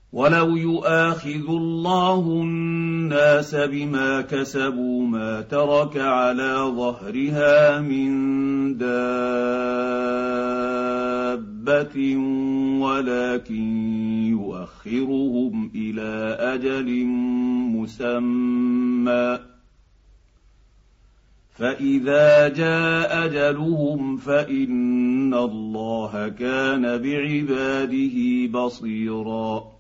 ولو يؤاخذ الله الناس بما كسبوا ما ترك على ظهرها من دابة ولكن يؤخرهم إلى أجل مسمى فإذا جاء أجلهم فإن الله كان بعباده بصيرا